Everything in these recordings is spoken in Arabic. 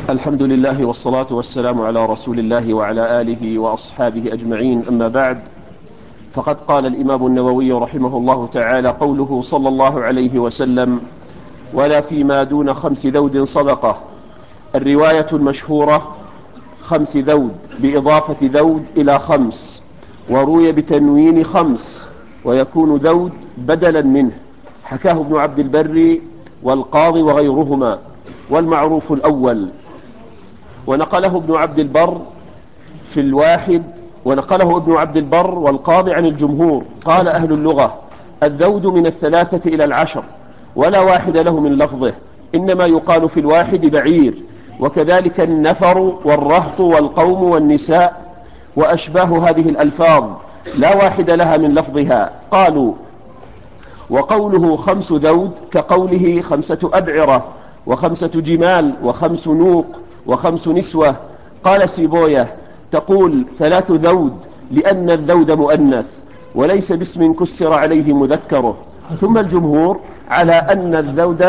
الحمد لله والصلاة والسلام على رسول الله وعلى آله وأصحابه أجمعين. أما بعد، فقد قال الإمام النووي رحمه الله تعالى قوله صلى الله عليه وسلم: ولا فيما دون 5 ذود صدقة. الرواية المشهورة 5 ذود بإضافة ذود إلى 5، وروي بتنوين 5 ويكون ذود بدلا منه، حكاه ابن عبد البر والقاضي وغيرهما، والمعروف الأول. ونقله ابن عبد البر في الواحد، ونقله ابن عبد البر والقاضي عن الجمهور. قال أهل اللغة: الذود من 3 إلى 10، ولا واحد له من لفظه، إنما يقال في الواحد بعير، وكذلك النفر والرهط والقوم والنساء وأشباه هذه الألفاظ لا واحد لها من لفظها. قالوا: وقوله 5 ذود كقوله 5 أبعرة و5 جمال و5 نوق و5 نسوة. قال سيبويه: تقول 3 ذود لأن الذود مؤنث وليس باسم كسر عليه مذكره. ثم الجمهور على أن الذود.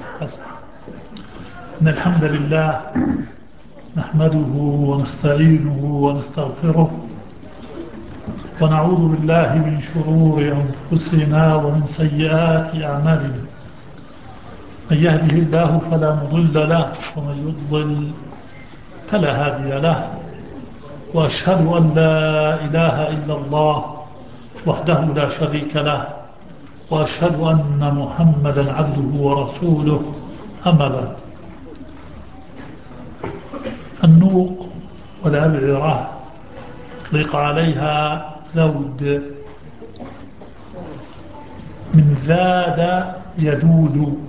إن الحمد لله نحمده ونستعينه ونستغفره ونعوذ بالله من شرور أنفسنا ومن سيئات أعمالنا. من يهده الله فلا مضل له ومن يضلل فلا هادي له، وأشهد أن لا إله إلا الله وحده لا شريك له، وأشهد أن محمدا عبده ورسوله. أما بعد، النوق والأبعرة أطلق عليها ذود من ذاد يذود،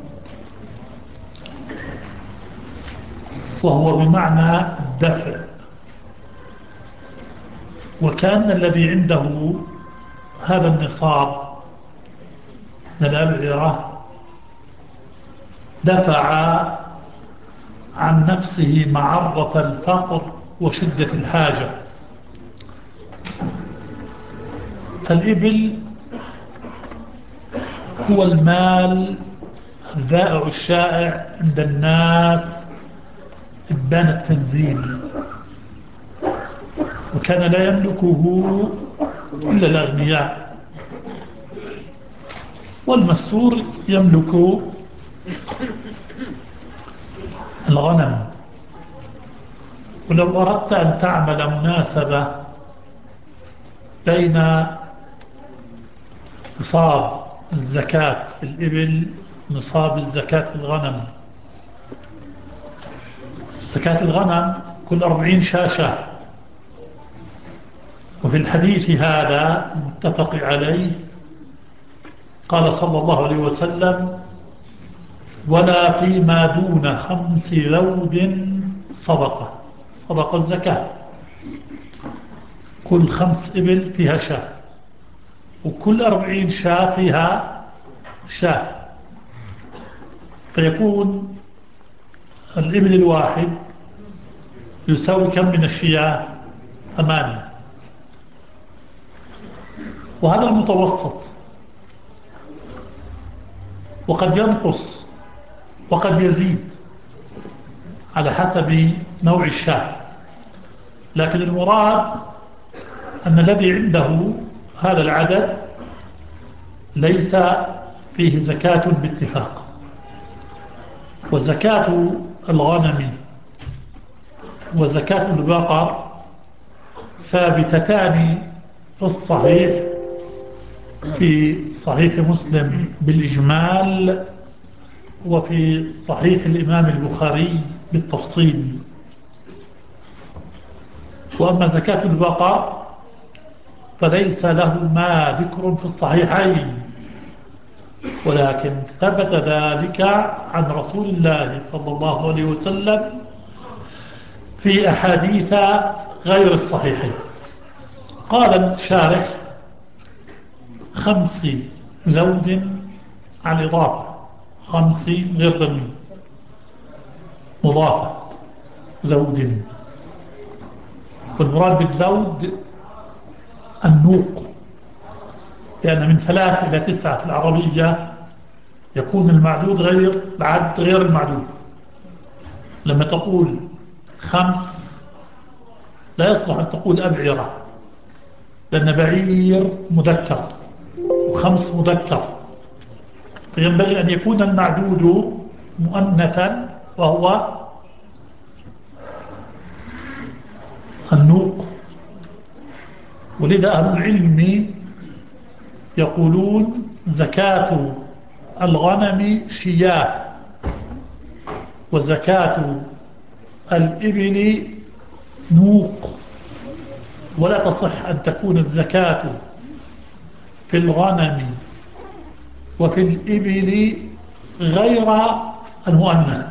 وهو بمعنى الدفع. وكان الذي عنده هذا النصاب من الأبعرة دفع عن نفسه معرة الفقر وشدة الحاجة. فالإبل هو المال الذائع الشائع عند الناس إبان التنزيل، وكان لا يملكه إلا الأغنياء، والمستور يملك الغنم. ولو أردت أن تعمل مناسبة بين نصاب الزكاة في الإبل ونصاب الزكاة في الغنم، زكاة الغنم كل 40 شاة. وفي الحديث هذا المتفق عليه قال صلى الله عليه وسلم: ولا فيما دون 5 ذود صدقة. صدقة الزكاة كل 5 إبل فيها شاة، وكل 40 شاة فيها شاة، فيكون الإبل الواحد يساوي كم من الشياه؟ 8. وهذا المتوسط، وقد ينقص وقد يزيد على حسب نوع الشاة. لكن المراد أن الذي عنده هذا العدد ليس فيه زكاة باتفاق. وزكاة الغنم وزكاة البقر ثابتتان في الصحيح، في صحيح مسلم بالإجمال، وفي صحيح الإمام البخاري بالتفصيل. وأما زكاة البقر فليس له ما ذكر في الصحيحين، ولكن ثبت ذلك عن رسول الله صلى الله عليه وسلم في أحاديث غير الصحيحين. قال الشارح: 5 ذود عن إضافة، 5 غير ضمن، مضافة ذود. والمراد بالذود النوق، لأن من 3 إلى 9 في العربية يكون المعدود غير العد غير المعدود. لما تقول خمس لا يصلح أن تقول أبعرة، لأن بعير مذكر وخمس مذكر، فينبغي أن يكون المعدود مؤنثا وهو النوق. ولذا أهل العلم يقولون زكاة الغنم شياه، وزكاة الإبل نوق، ولا تصح أن تكون الزكاة في الغنم وفي الإبل غير المؤنث.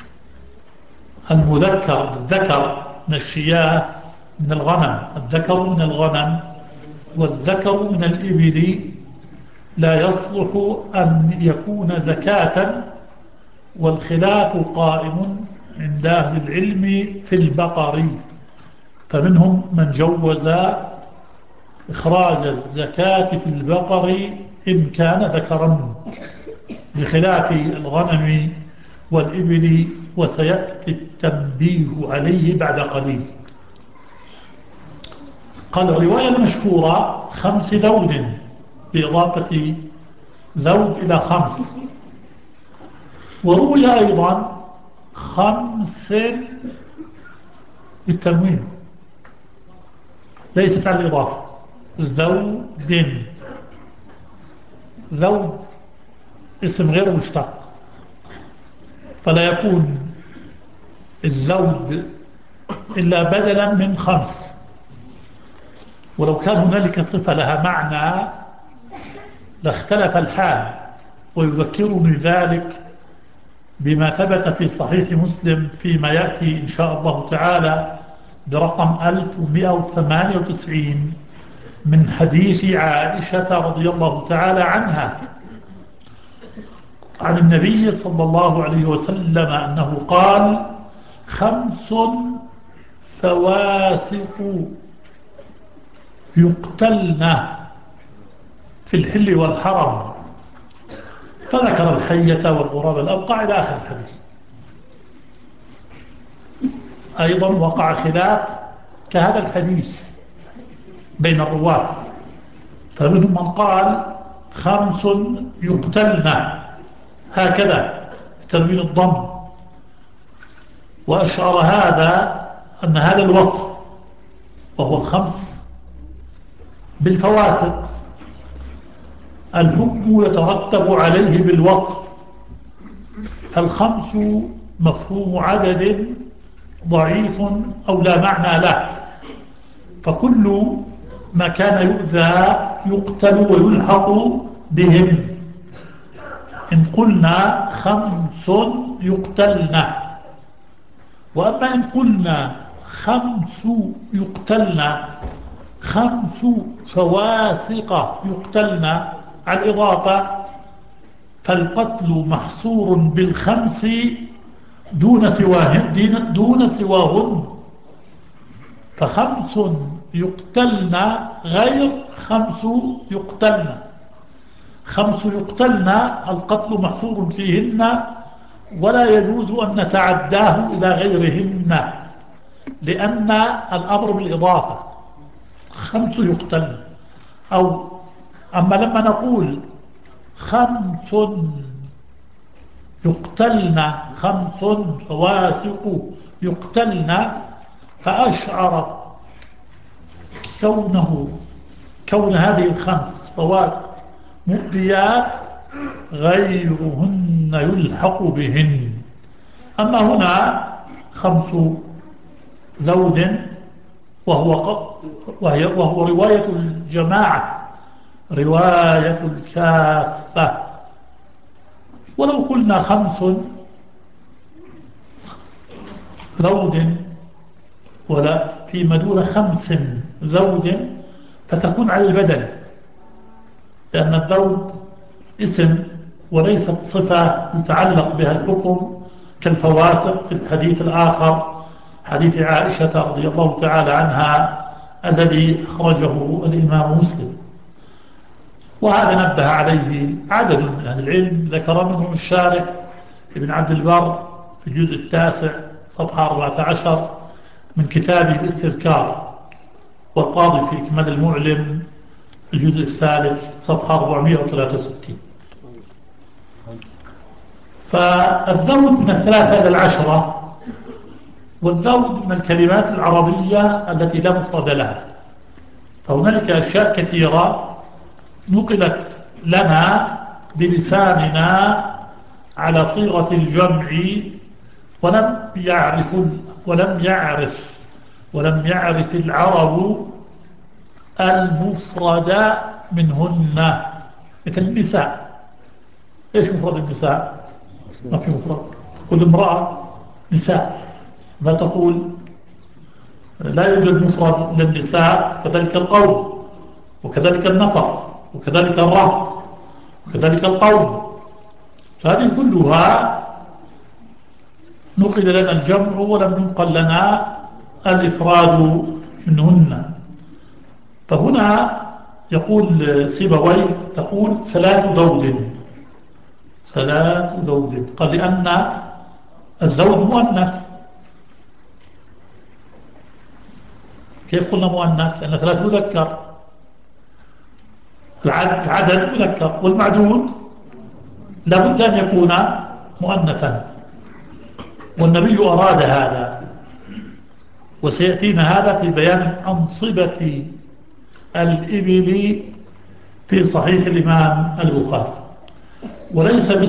المذكر بالذكر من الشياه من الغنم، الذكر من الغنم والذكر من الإبل لا يصلح أن يكون زكاة. والخلاف قائم عند أهل العلم في البقر، فمنهم من جوز إخراج الزكاة في البقر إن كان ذكرا، بخلاف الغنم والإبل، وسيأتي التنبيه عليه بعد قليل. قال الرواية المشهورة 5 ذود، بإضافة ذود إلى 5، وروي أيضا 5 بالتنوين ليست على الإضافة، ذود. ذود اسم غير مشتق، فلا يكون الزود إلا بدلا من 5. ولو كان هنالك صفة لها معنى لاختلف الحال. ويذكرني ذلك بما ثبت في صحيح مسلم فيما يأتي إن شاء الله تعالى برقم 1198 من حديث عائشة رضي الله تعالى عنها عن النبي صلى الله عليه وسلم أنه قال: 5 فواسق يقتلن في الحل والحرم، فذكر الحية والغراب الأبقع إلى آخر الحديث. أيضا وقع خلاف كهذا الحديث بين الرواة، فمنهم من قال 5 يقتلن هكذا بتنوين الضم، وأشعر هذا أن هذا الوصف وهو 5 بالفواسق الحكم يترتب عليه بالوصف، فال5 مفهوم عدد ضعيف أو لا معنى له، فكل ما كان يؤذى يقتل ويلحق بهم. إن قلنا 5 يقتلن، وأما إن قلنا 5 يقتلن، 5 فواسق يقتلن على الإضافة، فالقتل محصور بال5 دون سواهن، ف5 يقتلن غير 5 يقتلن. 5 يقتلن القتل محصور فيهن، ولا يجوز أن نتعداه إلى غيرهن، لأن الأمر بالإضافة 5 يقتلن. أما لما نقول 5 يقتلن، 5 فواسق يقتلن، فأشعر كون هذه ال5 فواسق مؤذيات غيرهن يلحق بهن. أما هنا 5 ذود وهو رواية الجماعة، رواية الكافة. ولو قلنا 5 ذود ولا فيما دون 5 ذود، فتكون على البدل، لأن الذود اسم وليست صفة يتعلق بها الحكم كالفواسق في الحديث الآخر، حديث عائشة رضي الله تعالى عنها الذي أخرجه الإمام مسلم. وهذا نبه عليه عدد من أهل العلم، ذكر منهم الشارح ابن عبد البر في الجزء 9 صفحة 14 من كتابه الاستذكار، والقاضي في إكمال المعلم الجزء الثالث صفحة 463. فالذود من 3 إلى 10، والذود من الكلمات العربية التي لا مفرد لها. فهنالك أشياء كثيرة نقلت لنا بلساننا على صيغة الجمع، ولم يعرف ولم يعرف ولم يعرف العرب المفرد منهن. مثل النساء، ايش مفرد النساء؟ ما في مفرد. كل امرأة نساء، ما تقول لا يوجد مفرد للنساء. كذلك القوم، وكذلك النفر، وكذلك الرهط، وكذلك القوم. فهذه كلها نقل لنا الجمع ولم ينقل لنا الإفراد منهن. فهنا يقول سيبويه تقول 3 ذود. 3 ذود قال لأن الزوج مؤنث. كيف قلنا مؤنث؟ لأن 3 مذكر، العدد مذكر، والمعدود لابد أن يكون مؤنثا. والنبي أراد هذا، وسيأتينا هذا في بيان أنصبة الإبل في صحيح الإمام البخاري. وليس